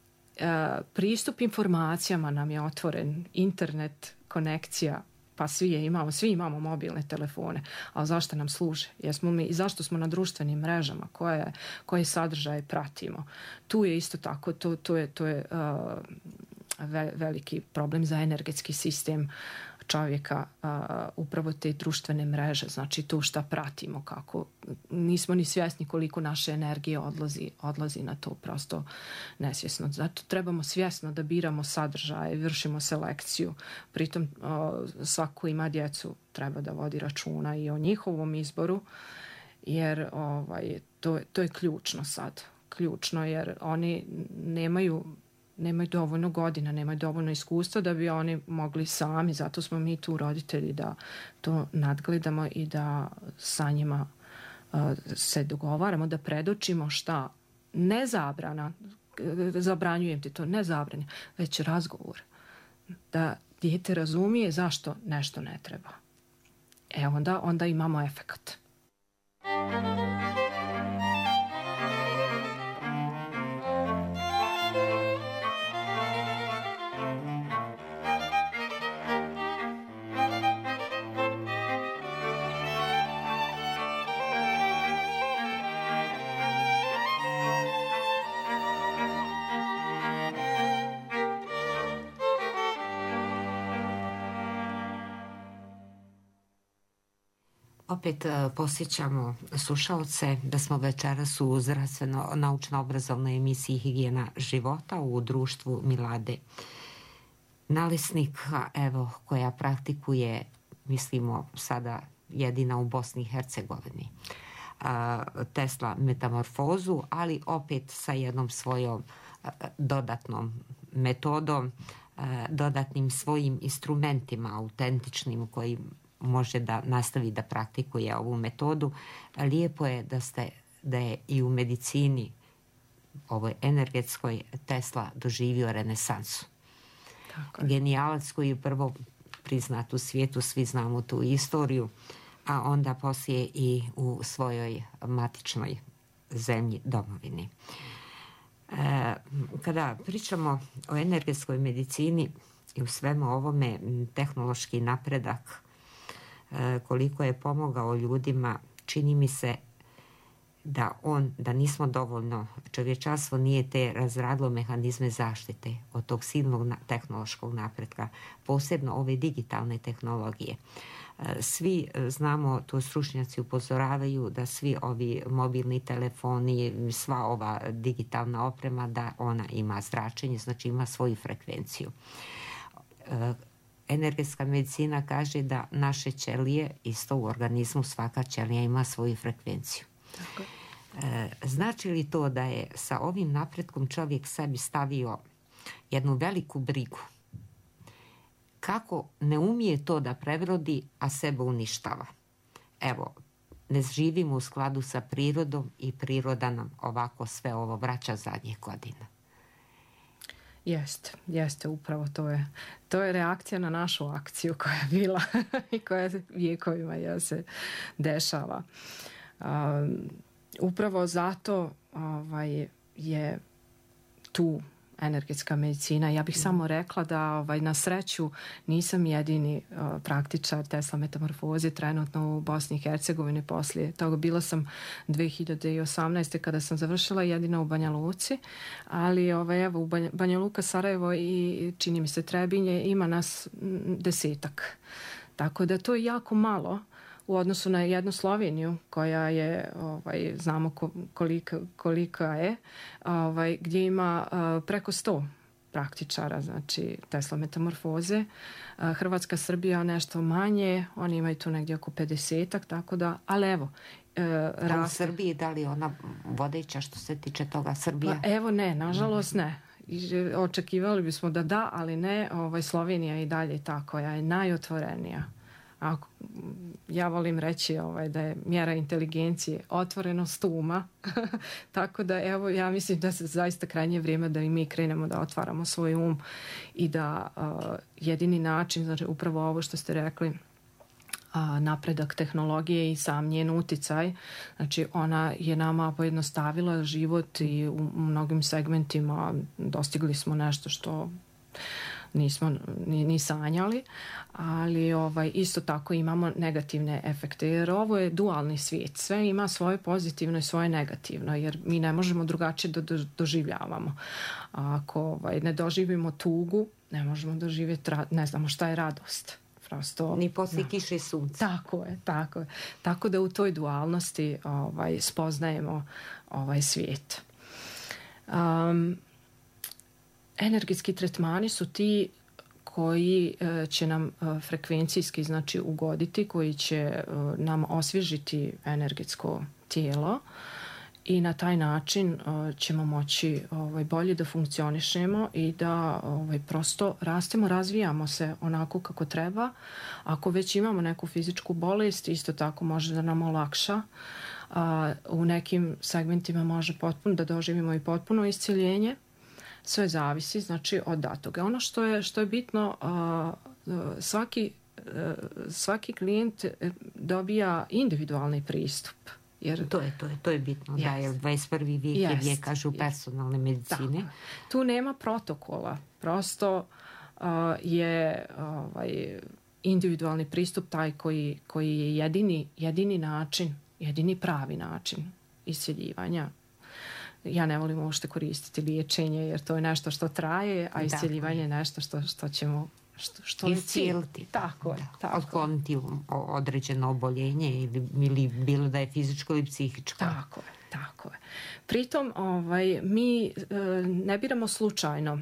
Pristup informacijama nam je otvoren, internet, konekcija, pa svi imamo mobilne telefone, ali zašto nam služe? I zašto smo na društvenim mrežama? Koje sadržaje pratimo? Tu je isto tako, to je veliki problem za energetski sistem. čovjeka upravo te društvene mreže, znači tu šta pratimo, kako nismo ni svjesni koliko naše energije odlazi na to, prosto nesvjesno. Zato trebamo svjesno da biramo sadržaje, vršimo selekciju, pritom svako ima djecu, treba da vodi računa i o njihovom izboru, jer to je ključno sad. Ključno jer oni nemaju dovoljno godina, nemaju dovoljno iskustva da bi oni mogli sami, zato smo mi tu roditelji da to nadgledamo i da sa njima se dogovaramo, da predočimo šta, ne zabrana, zabranjujem ti to, ne zabranje, već razgovor, da dijete razumije zašto nešto ne treba. Onda imamo efekat. Opet posjećamo slušaoce da smo večeras u zdravstveno-naučno-obrazovnoj emisiji Higijena života u društvu Milade Nalesnika, koja praktikuje, mislimo sada jedina u Bosni i Hercegovini, Tesla metamorfozu, ali opet sa jednom svojom dodatnom metodom, dodatnim svojim instrumentima autentičnim koji može da nastavi da praktikuje ovu metodu. Lijepo je da je i u medicini ovoj energetskoj Tesla doživio renesansu. Genijalac koji je prvo priznat u svijetu, svi znamo tu istoriju, a onda poslije i u svojoj matičnoj zemlji, domovini. Kada pričamo o energetskoj medicini i u svemu ovome, tehnološki napredak koliko je pomogao ljudima, čini mi se da nismo dovoljno, čovječanstvo nije te razradilo mehanizme zaštite od tog silnog tehnološkog napretka, posebno ove digitalne tehnologije. Svi znamo, tu stručnjaci upozoravaju da svi ovi mobilni telefoni, sva ova digitalna oprema, da ona ima zračenje, znači ima svoju frekvenciju. Energetska medicina kaže da naše ćelije, isto u organizmu, svaka ćelija ima svoju frekvenciju. Tako. Znači li to da je sa ovim napretkom čovjek sebi stavio jednu veliku brigu? Kako ne umije to da prebrodi, a sebe uništava? Evo, ne živimo u skladu sa prirodom i priroda nam ovako sve ovo vraća zadnjih godina. Jeste, upravo to je reakcija na našu akciju koja je bila i koja vijekovima se dešava. Upravo zato je tu energetska medicina. Ja bih samo rekla da na sreću nisam jedini praktičar Tesla metamorfoze trenutno u Bosni i Hercegovini. Poslije toga bila sam 2018. kada sam završila jedina u Banja Luci, ali u Banja Luka, Sarajevo i čini mi se Trebinje ima nas 10. Tako da to je jako malo u odnosu na jednu Sloveniju koja je, znamo kolika je, gdje ima preko 100 praktičara, znači Tesla metamorfoze. Hrvatska, Srbija nešto manje, oni imaju tu negdje oko 50-ak, tako da, ali evo, a u Srbiji da li ona vodeća što se tiče toga Srbija? Pa evo ne, nažalost ne. Očekivali bismo da, ali ne, Slovenija i dalje ta koja je najotvorenija. Ja volim reći da je mjera inteligencije otvorenost uma, tako da evo ja mislim da se zaista krajnje vrijeme da i mi krenemo da otvaramo svoj um i da jedini način, znači upravo ovo što ste rekli, napredak tehnologije i sam njen uticaj, znači ona je nama pojednostavila život i u mnogim segmentima dostigli smo nešto što nismo ni sanjali, ali isto tako imamo negativne efekte, jer ovo je dualni svijet, sve ima svoje pozitivno i svoje negativno, jer mi ne možemo drugačije da doživljavamo. Ako ne doživimo tugu, ne možemo doživjeti, ne znamo šta je radost. prosto... Ni poslije kiše sunca. Tako je. Tako da u toj dualnosti spoznajemo svijet. Energetski tretmani su ti koji će nam frekvencijski znači ugoditi, koji će nam osvježiti energetsko tijelo i na taj način ćemo moći bolje da funkcionišemo i da prosto rastemo, razvijamo se onako kako treba. Ako već imamo neku fizičku bolest, isto tako može da nam olakša. U nekim segmentima može potpuno da doživimo i potpuno iscjeljenje. Sve zavisi znači od datoga. Ono što je bitno, svaki klijent dobija individualni pristup. Jer to je bitno, da je 21. vijek je vijek, kažu, personalne medicine. Tako. Tu nema protokola, prosto je individualni pristup taj koji je jedini način, jedini pravi način iscjeljivanja. Ja ne volim uopšte koristiti liječenje jer to je nešto što traje, a iscjeljivanje je nešto što ćemo iscijeliti. Tako je. Otkloniti određeno oboljenje ili bilo da je fizičko ili psihičko. Tako je. Pritom mi ne biramo slučajno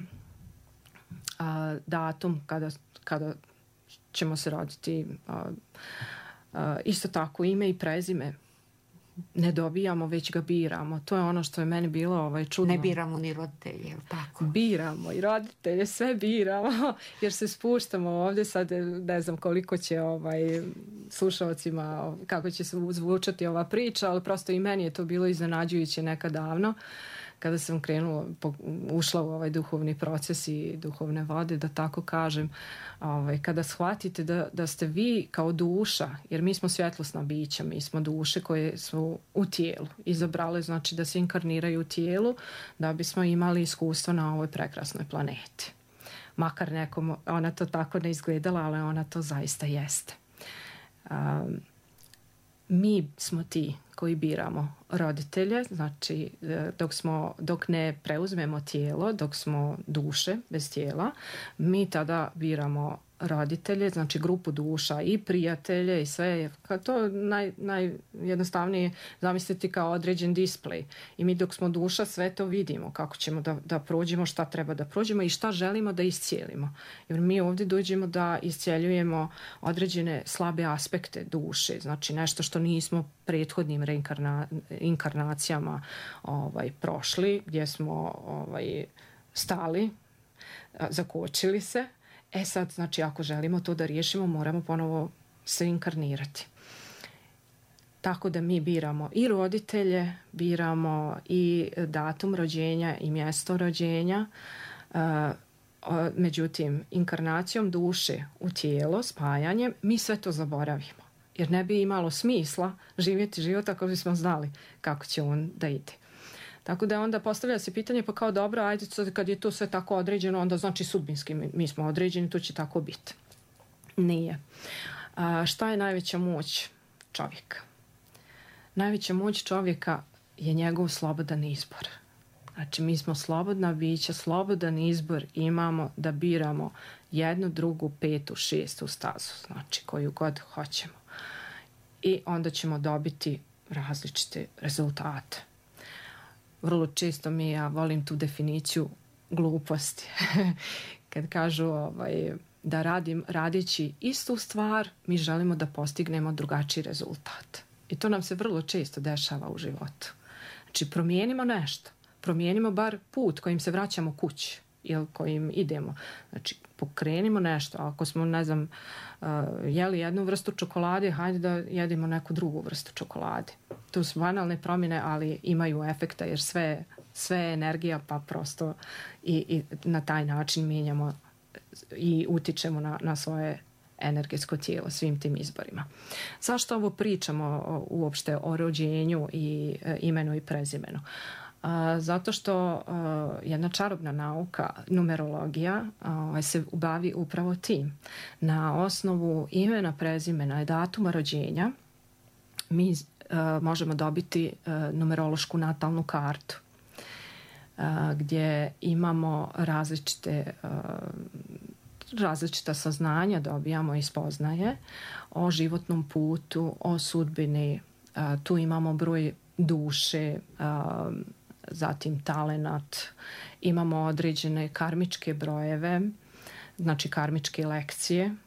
datum kada ćemo se roditi. Isto tako ime i prezime ne dobijamo, već ga biramo. To je ono što je meni bilo čudno. Ne biramo ni roditelje, je li tako? Biramo i roditelje, sve biramo, jer se spuštamo ovdje, sad ne znam koliko će slušalcima, kako će se zvučati ova priča, ali prosto i meni je to bilo iznenađujuće nekad davno, kada sam ušla u ovaj duhovni proces i duhovne vode, da tako kažem, kada shvatite da ste vi kao duša, jer mi smo svjetlosna bića, mi smo duše koje su u tijelu, izabrale znači da se inkarniraju u tijelu da bismo imali iskustvo na ovoj prekrasnoj planeti. Makar nekom ona to tako ne izgledala, ali ona to zaista jeste. Mi smo ti koji biramo roditelje, znači dok ne preuzmemo tijelo, dok smo duše bez tijela, mi tada biramo roditelje, znači grupu duša i prijatelje i sve. To je najjednostavnije zamisliti kao određen displej. I mi dok smo duša sve to vidimo, kako ćemo da prođemo, šta treba da prođemo i šta želimo da iscijelimo. Jer mi ovdje dođemo da iscijeljujemo određene slabe aspekte duše, znači nešto što nismo prethodnim inkarnacijama prošli, gdje smo stali, zakočili se. Sad, znači, ako želimo to da riješimo, moramo ponovo se inkarnirati. Tako da mi biramo i roditelje, biramo i datum rođenja i mjesto rođenja. Međutim, inkarnacijom duše u tijelo, spajanjem, mi sve to zaboravimo. Jer ne bi imalo smisla živjeti život ako bismo znali kako će on da ide. Tako da onda postavlja se pitanje, pa kao dobro, ajde sad kad je to sve tako određeno, onda znači sudbinski mi smo određeni, to će tako biti. Nije. Šta je najveća moć čovjeka? Najveća moć čovjeka je njegov slobodan izbor. Znači mi smo slobodna bića, slobodan izbor imamo da biramo jednu, drugu, petu, šestu stazu, znači koju god hoćemo. I onda ćemo dobiti različite rezultate. Vrlo često ja volim tu definiciju gluposti. Kad kažu da radeći istu stvar, mi želimo da postignemo drugačiji rezultat. I to nam se vrlo često dešava u životu. Znači promijenimo nešto. Promijenimo bar put kojim se vraćamo kući ili kojim idemo. Znači pokrenimo nešto. Ako smo, ne znam, jeli jednu vrstu čokolade, hajde da jedemo neku drugu vrstu čokolade. To su banalne promjene, ali imaju efekta jer sve je energija, pa prosto i na taj način mijenjamo i utičemo na svoje energetsko tijelo svim tim izborima. Zašto ovo pričamo uopšte o rođenju i imenu i prezimenu? Zato što jedna čarobna nauka, numerologija, se bavi upravo tim. Na osnovu imena, prezimena i datuma rođenja mi možemo dobiti numerološku natalnu kartu gdje imamo različite različita saznanja dobijamo i spoznaje o životnom putu, o sudbini. Tu imamo broj duše, zatim talenat, imamo određene karmičke brojeve, znači karmičke lekcije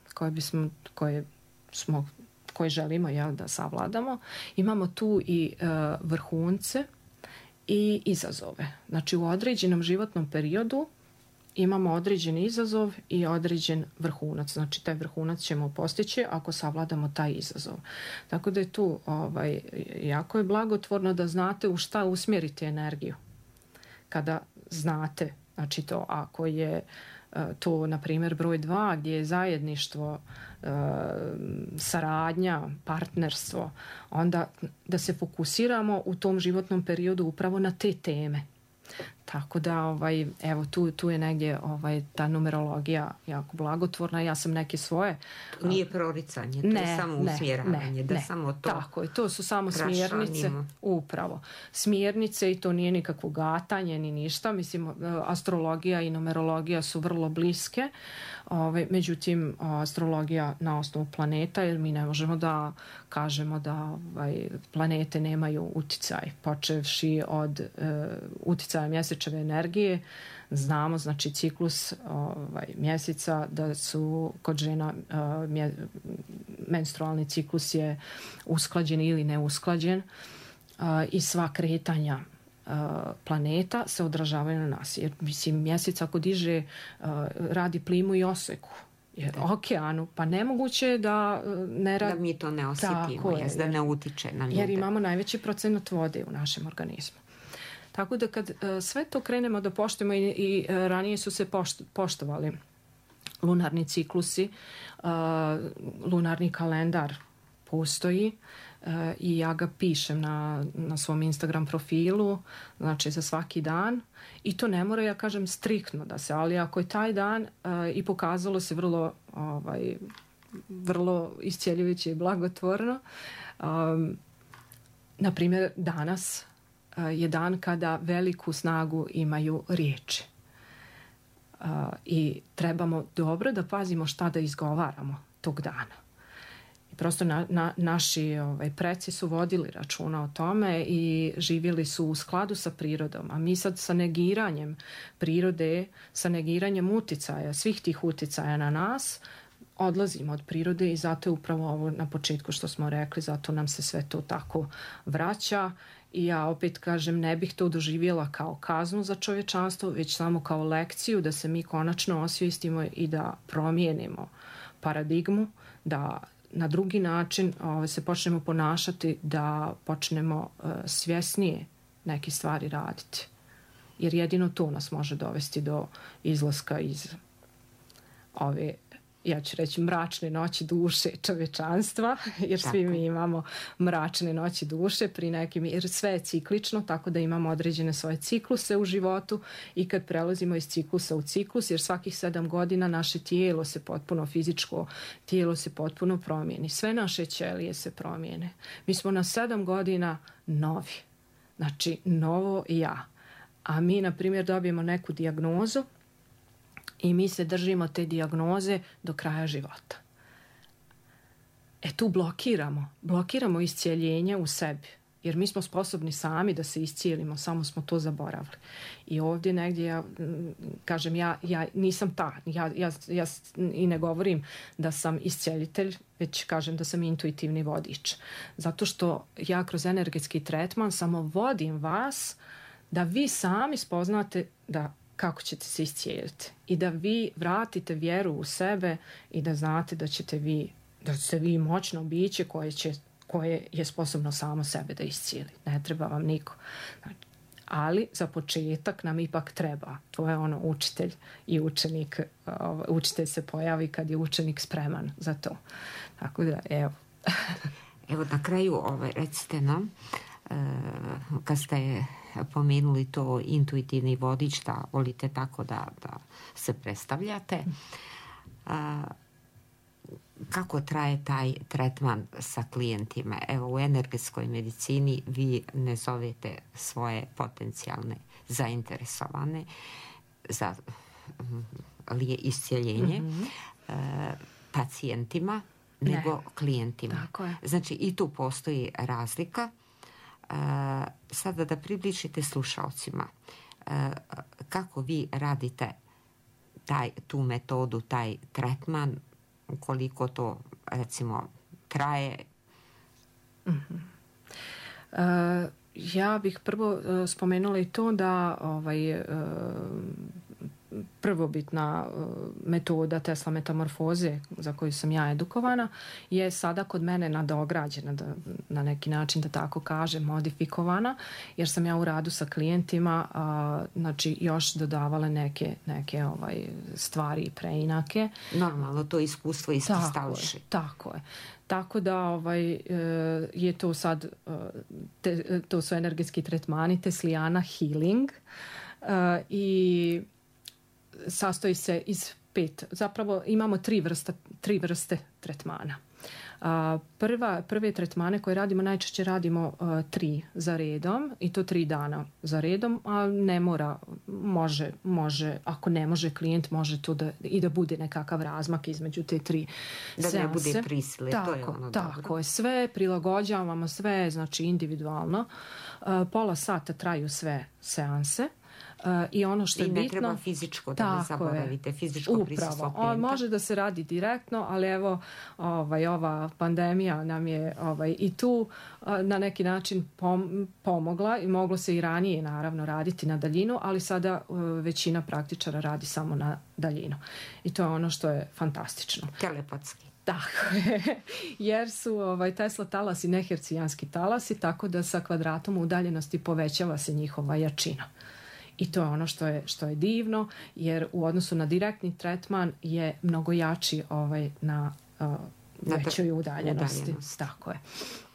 koje želimo da savladamo. Imamo tu i vrhunce i izazove. Znači u određenom životnom periodu imamo određen izazov i određen vrhunac. Znači taj vrhunac ćemo postići ako savladamo taj izazov. Tako da je tu jako je blagotvorno da znate u šta usmjeriti energiju. Kada znate, znači to ako je to, na primjer, broj 2 gdje je zajedništvo, saradnja, partnerstvo, onda da se fokusiramo u tom životnom periodu upravo na te teme. Tako da, evo, tu je negdje ta numerologija jako blagotvorna. Ja sam neke svoje... To nije proricanje, to je samo usmjeravanje. Samo to tako je, to su samo smjernice. Upravo. Smjernice i to nije nikakvo gatanje ni ništa. Mislim, astrologija i numerologija su vrlo bliske. Međutim, astrologija na osnovu planeta, jer mi ne možemo da kažemo da planete nemaju uticaj. Počevši od uticaja mjesečeve energije, znamo, znači ciklus mjeseca, da su kod žena menstrualni ciklus je usklađen ili neusklađen i sva kretanja planeta se odražavaju na nas. Jer mislim, mjesec ako diže, radi plimu i oseku okeanu, pa nemoguće je da ne radi. Da mi to ne osjetimo, da ne utiče na ljude. Jer imamo najveći procenat vode u našem organizmu. Tako da kad sve to krenemo da poštujemo i ranije su se poštovali lunarni ciklusi, lunarni kalendar postoji i ja ga pišem na svom Instagram profilu, znači za svaki dan, i to ne mora, ja kažem, striktno da se, ali ako je taj dan i pokazalo se vrlo iscjeljujuće i blagotvorno. Na primjer, danas je dan kada veliku snagu imaju riječi. I trebamo dobro da pazimo šta da izgovaramo tog dana. I prosto naši preci su vodili računa o tome i živjeli su u skladu sa prirodom. A mi sad sa negiranjem prirode, sa negiranjem uticaja, svih tih uticaja na nas, odlazimo od prirode i zato je upravo ovo na početku što smo rekli, zato nam se sve to tako vraća. I ja opet kažem, ne bih to doživjela kao kaznu za čovječanstvo, već samo kao lekciju da se mi konačno osvijestimo i da promijenimo paradigmu, da na drugi način se počnemo ponašati, da počnemo svjesnije neke stvari raditi. Jer jedino to nas može dovesti do izlaska iz ove, ja ću reći, mračne noći duše čovječanstva, jer svi mi imamo mračne noći duše pri nekim, jer sve je ciklično, tako da imamo određene svoje cikluse u životu i kad prelazimo iz ciklusa u ciklus, jer svakih 7 godina naše tijelo se potpuno, fizičko tijelo se potpuno promijeni. Sve naše ćelije se promijene. Mi smo na 7 godina novi. Znači, novo ja. A mi, na primjer, dobijemo neku dijagnozu i mi se držimo te dijagnoze do kraja života. Tu blokiramo iscijeljenje u sebi, jer mi smo sposobni sami da se iscijelimo, samo smo to zaboravili. I ovdje negdje ja kažem, ja nisam ja i ne govorim da sam iscijelitelj, već kažem da sam intuitivni vodič. Zato što ja kroz energetski tretman samo vodim vas da vi sami spoznate da kako ćete se iscijeliti i da vi vratite vjeru u sebe i da znate da ste vi moćno biće koje je sposobno samo sebe da iscijeli. Ne treba vam niko. Ali za početak nam ipak treba. To je ono učitelj i učenik. Učitelj se pojavi kad je učenik spreman za to. Tako da, evo. Evo na kraju recite nam, kad ste pomenuli to intuitivni vodič, da volite tako da se predstavljate, kako traje taj tretman sa klijentima? Evo, u energetskoj medicini vi ne zovete svoje potencijalne zainteresovane za iscjeljenje pacijentima nego klijentima. Tako je. Znači i tu postoji razlika. Sada da približite slušalcima kako vi radite tu metodu, taj tretman, koliko to recimo traje. Ja bih prvo spomenula i to da prvobitna metoda Tesla metamorfoze za koju sam ja edukovana je sada kod mene nadograđena, na neki način da tako kažem, modifikovana, jer sam ja u radu sa klijentima znači još dodavala neke stvari i preinake. Normalno, to iskustvo iskristališe. Tako je. Tako da je to sad, to su energetski tretmani Teslijana Healing i sastoji se iz 5, zapravo imamo tri vrste tretmana. Prve tretmane koje radimo, najčešće radimo 3 za redom i to 3 dana za redom, a ne mora, može, ako ne može klijent, može to da bude nekakav razmak između te 3 seanse. Da ne bude prisile, to je ono dobro. Tako je, sve prilagođavamo, sve znači individualno. Pola sata traju sve seanse. I ono što je bitno... I ne treba fizičko da ne zaboravite, fizičko prisustvo klijenta. Može da se radi direktno, ali evo ova pandemija nam je i tu na neki način pomogla i moglo se i ranije naravno raditi na daljinu, ali sada većina praktičara radi samo na daljinu. I to je ono što je fantastično. Telepatski. Tako je, jer su Tesla talasi nehercijanski talasi, tako da sa kvadratom udaljenosti povećava se njihova jačina. I to je ono što je divno, jer u odnosu na direktni tretman je mnogo jači na većoj udaljenosti. Tako je.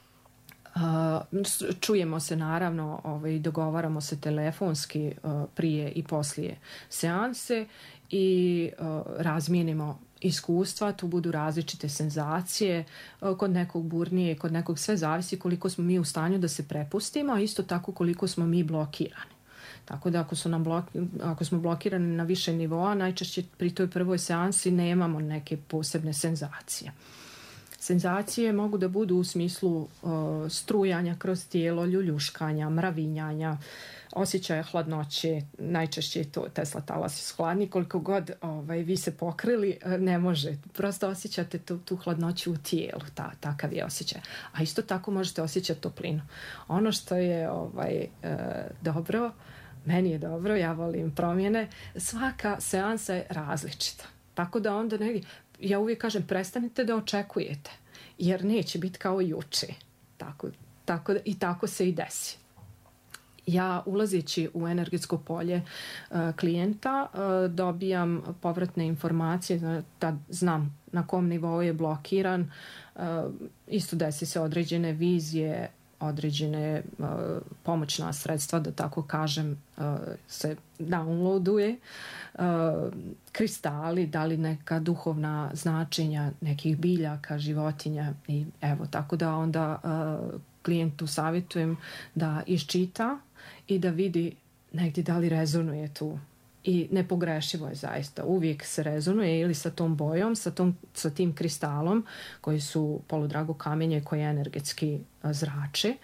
Čujemo se naravno, dogovaramo se telefonski prije i poslije seanse i razmijenimo iskustva, tu budu različite senzacije, kod nekog burnije, kod nekog sve zavisi koliko smo mi u stanju da se prepustimo, a isto tako koliko smo mi blokirani. Tako da ako smo blokirani na više nivoa, najčešće pri toj prvoj seansi nemamo neke posebne senzacije. Senzacije mogu da budu u smislu strujanja kroz tijelo, ljuljuškanja, mravinjanja, osjećaja hladnoće, najčešće je to Tesla talas hladni, koliko god vi se pokrili, ne može. Prosto osjećate tu hladnoću u tijelu, takav je osjećaj. A isto tako možete osjećati toplinu. Ono što je dobro, meni je dobro, ja volim promjene, svaka seansa je različita. Tako da onda ja uvijek kažem, prestanite da očekujete, jer neće biti kao juče. I tako se i desi. Ja ulazeći u energetsko polje klijenta dobijam povratne informacije, da znam na kom nivou je blokiran, isto desi se određene vizije, određene pomoćna sredstva, da tako kažem, se downloaduje, kristali, da li neka duhovna značenja nekih biljaka, životinja i evo, tako da onda klijentu savjetujem da iščita i da vidi negdje da li rezonuje tu. I nepogrešivo je zaista. Uvijek se rezonuje ili sa tom bojom, sa tim kristalom koji su poludrago kamenje koje energetski zrače.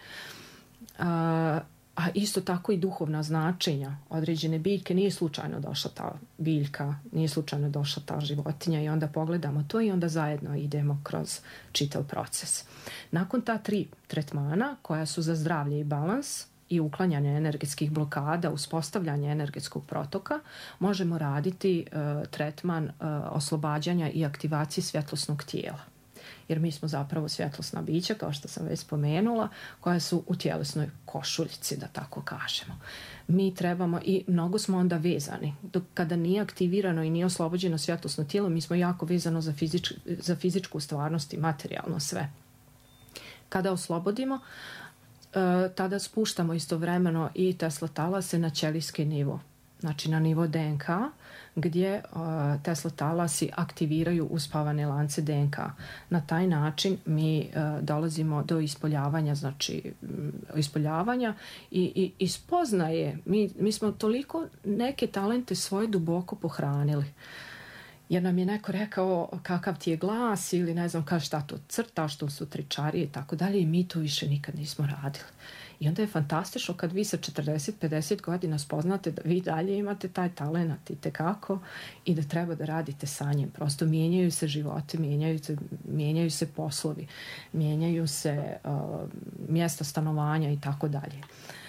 A isto tako i duhovna značenja određene biljke. Nije slučajno došla ta biljka, nije slučajno došla ta životinja i onda pogledamo to i onda zajedno idemo kroz čitav proces. Nakon ta 3 tretmana koja su za zdravlje i balans i uklanjanje energetskih blokada, uspostavljanje energetskog protoka, možemo raditi tretman oslobađanja i aktivacije svjetlosnog tijela. Jer mi smo zapravo svjetlosna bića, kao što sam već spomenula, koja su u tjelesnoj košuljici, da tako kažemo. Mi trebamo i mnogo smo onda vezani. Dok kada nije aktivirano i nije oslobođeno svjetlosno tijelo, mi smo jako vezano za fizičku stvarnost i materijalno sve. Kada oslobodimo, tada spuštamo istovremeno i Tesla talase na ćelijski nivo, znači na nivo DNK, gdje Tesla talasi aktiviraju uspavane lance DNK. Na taj način mi dolazimo do ispoljavanja, znači ispoljavanja i spoznaje. Mi smo toliko neke talente svoje duboko pohranili. jer nam je neko rekao kakav ti je glas ili ne znam šta to crta, što su tričarije i tako dalje, i mi to više nikad nismo radili. I onda je fantastično kad vi sa 40-50 godina spoznate da vi dalje imate taj talent i tekako i da treba da radite sa njim. Prosto mijenjaju se životi, mijenjaju se poslovi, mijenjaju se mjesta stanovanja i tako dalje.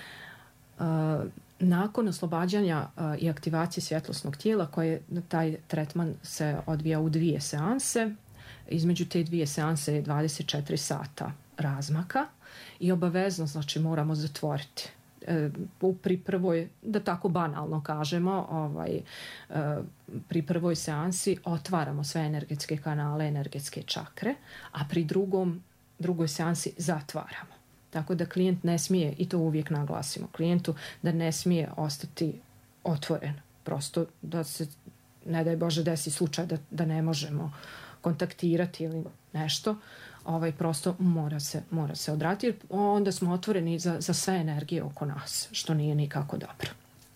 Nakon oslobađanja i aktivacije svjetlosnog tijela, taj tretman se odvija u 2 seanse, između te 2 seanse je 24 sata razmaka i obavezno, znači, moramo zatvoriti. Pri prvoj, da tako banalno kažemo, pri prvoj seansi otvaramo sve energetske kanale, energetske čakre, a pri drugoj seansi zatvaramo. Tako da klijent ne smije, i to uvijek naglasimo klijentu, da ne smije ostati otvoren. Prosto da se, ne daj Bože, desi slučaj da ne možemo kontaktirati ili nešto, prosto mora se odraditi, jer onda smo otvoreni za sve energije oko nas, što nije nikako dobro.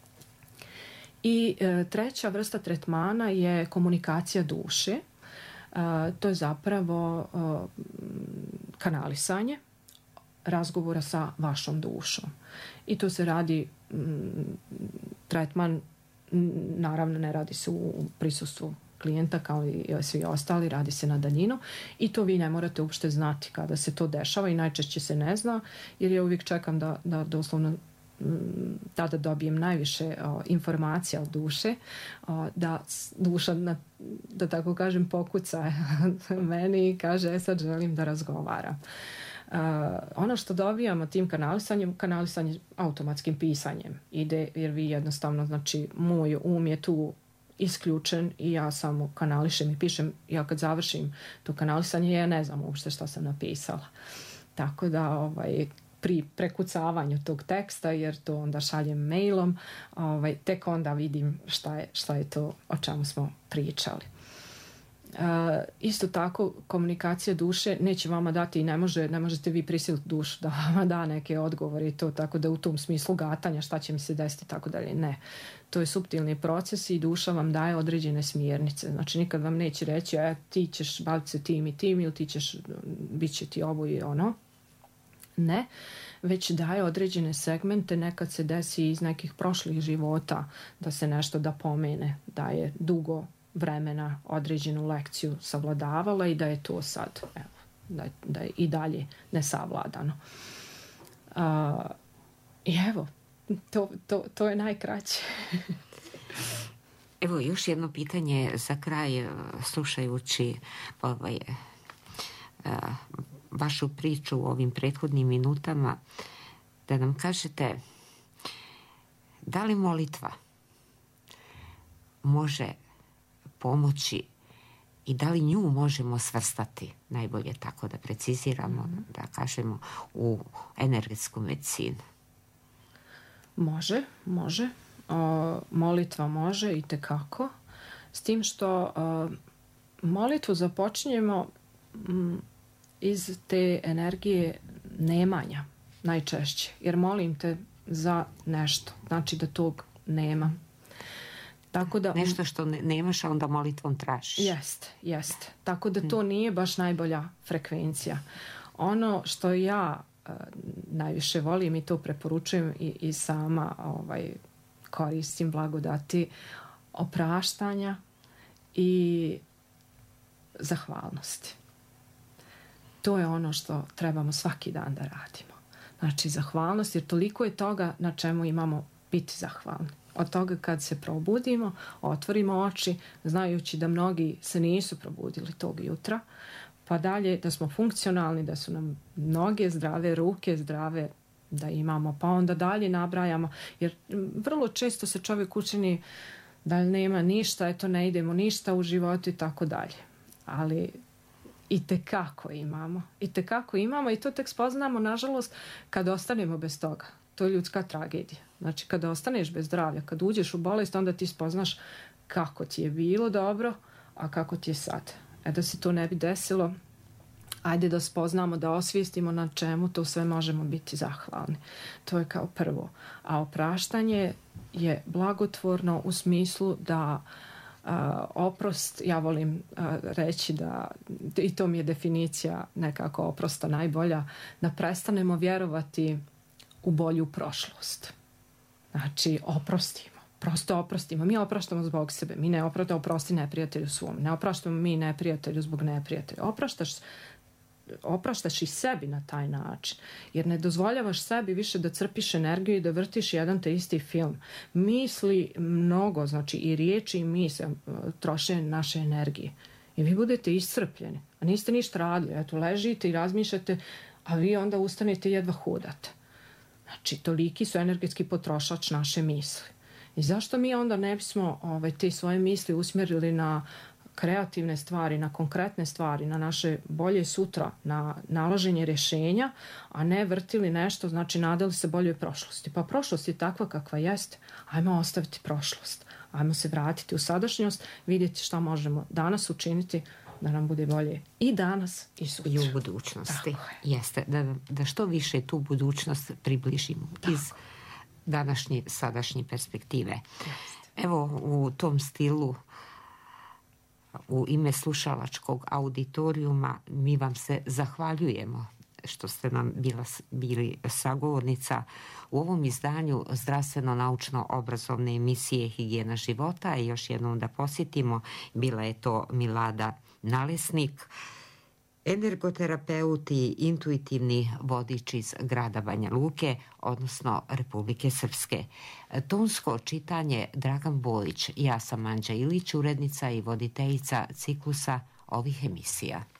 I treća vrsta tretmana je komunikacija duše. To je zapravo kanalisanje razgovora sa vašom dušom. I to se radi, tretman, naravno ne radi se u prisustvu klijenta kao i svi ostali, radi se na daljinu i to vi ne morate uopšte znati kada se to dešava i najčešće se ne zna, jer ja uvijek čekam da doslovno tada dobijem najviše informacija od duše, da duša, da tako kažem, pokuca meni i kaže sad želim da razgovaram. Ono što dobijamo tim kanalisanje automatskim pisanjem ide, jer vi jednostavno, znači, moj je tu isključen i ja samo kanališem i pišem. Ja kad završim to kanalisanje, ja ne znam uopšte šta sam napisala. Tako da pri prekucavanju tog teksta, jer to onda šaljem mailom, tek onda vidim šta je to o čemu smo pričali. Isto tako, komunikacija duše neće vama dati i ne možete vi prisiliti dušu da vama da neke odgovore i to, tako da u tom smislu gatanja šta će mi se desiti, tako dalje, ne. To je suptilni proces i duša vam daje određene smjernice. Znači nikad vam neće reći ti ćeš baviti se tim i tim ili bit će ti ovo i ono. Ne, već daje određene segmente, nekad se desi iz nekih prošlih života da se nešto da pomene, da je dugo vremena određenu lekciju savladavala i da je to sad, da je i dalje nesavladano. I evo, to je najkraće. Evo još jedno pitanje za kraj, slušajući vašu priču u ovim prethodnim minutama, da nam kažete da li molitva može pomoći i da li nju možemo svrstati, najbolje tako da preciziramo, da kažemo, u energetsku medicinu? Može. Molitva može i tekako. S tim što molitvu započinjemo iz te energije nemanja najčešće, jer molim te za nešto, znači da tog nema. Tako da, nešto što nemaš, a onda molitvom tražiš. Jest. Tako da to nije baš najbolja frekvencija. Ono što ja najviše volim i to preporučujem i sama koristim blagodati opraštanja i zahvalnosti. To je ono što trebamo svaki dan da radimo. Znači zahvalnost, jer toliko je toga na čemu imamo biti zahvalni. Od toga kad se probudimo, otvorimo oči, znajući da mnogi se nisu probudili tog jutra, pa dalje da smo funkcionalni, da su nam noge zdrave, ruke zdrave, da imamo, pa onda dalje nabrajamo, jer vrlo često se čovjek učini da nema ništa, eto ne idemo ništa u životu i tako dalje. Ali i tekako imamo i to tek spoznamo, nažalost, kad ostanemo bez toga. To je ljudska tragedija. Znači, kada ostaneš bez zdravlja, kad uđeš u bolest, onda ti spoznaš kako ti je bilo dobro, a kako ti je sad. Da se to ne bi desilo, ajde da spoznamo, da osvijestimo na čemu to sve možemo biti zahvalni. To je kao prvo. A opraštanje je blagotvorno u smislu da Oprost, ja volim reći da, i to mi je definicija nekako oprosta najbolja, da prestanemo vjerovati u bolju prošlost. Znači, oprostimo. Prosto oprostimo. Mi opraštamo zbog sebe. Mi ne oprosti neprijatelju svom. Ne opraštamo mi neprijatelju zbog neprijatelja. Opraštaš i sebi na taj način. Jer ne dozvoljavaš sebi više da crpiš energiju i da vrtiš jedan te isti film. Misli mnogo, znači i riječi i misli troše naše energije. I vi budete iscrpljeni. A niste ništa radili. Eto, ležite i razmišljate, a vi onda ustanete i jedva hodate. Znači, toliki su energetski potrošač naše misli. I zašto mi onda ne bismo te svoje misli usmjerili na kreativne stvari, na konkretne stvari, na naše bolje sutra, na nalaženje rješenja, a ne vrtili nešto, znači nadali se boljoj prošlosti. Pa prošlost je takva kakva jeste. Ajmo ostaviti prošlost. Ajmo se vratiti u sadašnjost, vidjeti šta možemo danas učiniti da nam bude bolje i danas i sutra. I u budućnosti. Jeste, da što više tu budućnost približimo iz današnje, sadašnje perspektive. Jeste. Evo, u tom stilu, u ime slušalačkog auditorijuma, mi vam se zahvaljujemo što ste nam bili sagovornica u ovom izdanju zdravstveno-naučno-obrazovne emisije Higijena života. I još jednom da posjetimo, bila je to Milada Nalesnik, energoterapeut i intuitivni vodič iz grada Banja Luke, odnosno Republike Srpske. Tonsko čitanje Dragan Bojić, ja sam Anđa Ilić, urednica i voditeljica ciklusa ovih emisija.